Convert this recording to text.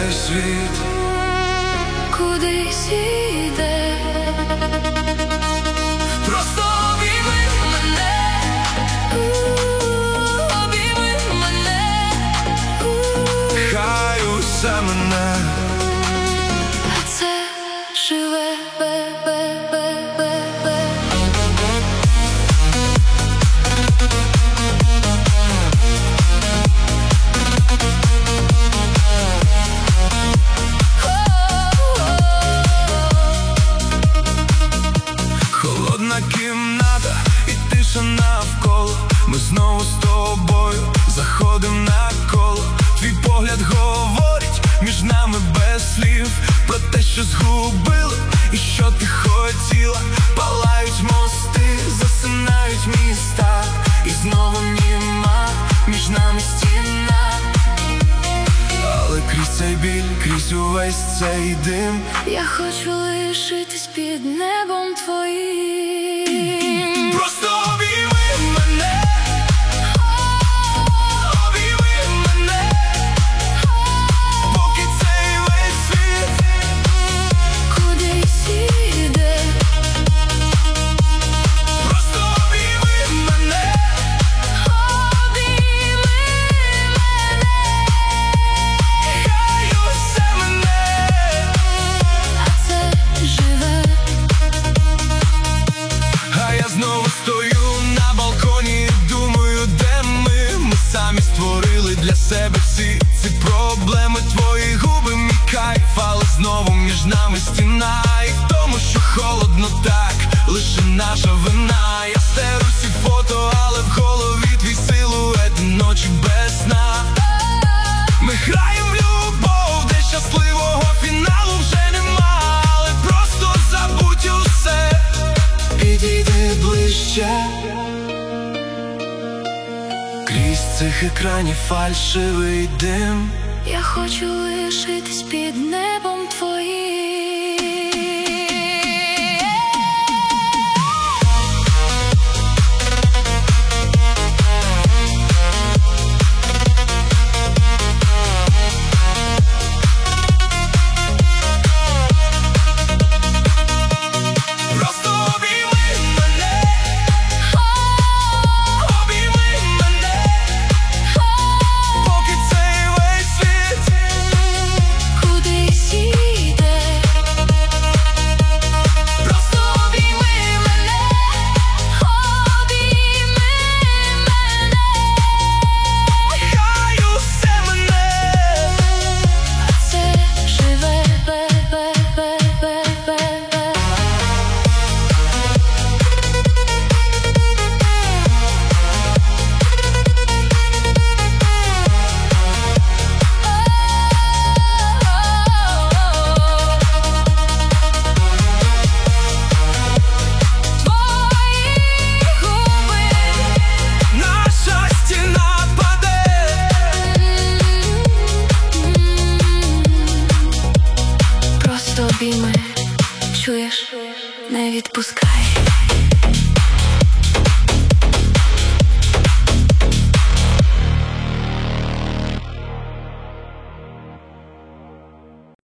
весь світ кудись іде. Просто обійми мене, Обійми мене, хай усе мене. а це живе. Холодна кімната і тиша навколо. Ми знову з тобою заходим на коло. Твій погляд говорить між нами без слів про те, що згубили і що ти хотіла. Палають мости, засинають міста, і знову німа між нами стіна. Але крізь цей біль, крізь увесь цей дим, Я хочу лишитись під небом твоїм. просто обійми мене, обійми мене, поки цей весь світ Кудись іде. просто обійми мене, Обійми мене, хай усе мене. а це живе. А я знову стою на балконі і думаю, де ми? Ми самі створили для себе всі ці проблеми. Твої губи, мій кайф, але знову між нами стіна. І в тому, що холодно так, лише наша вина. Я стеру всі фото, але в голові твій силует, ночі без сна. Ми граємо в любов, де щасливого фіналу вже нема. Але просто забудь усе, підійди ближче. Крізь цих екранів фальшивий дим, Я хочу лишитись під небом твоїм. просто обійми мене, обійми мене, поки цей весь світ Кудись іде. просто обійми мене, Обійми мене, хай усе мене. а це живе. Твої губи, Наша стіна паде, просто обійми, чуєш, не відпускай.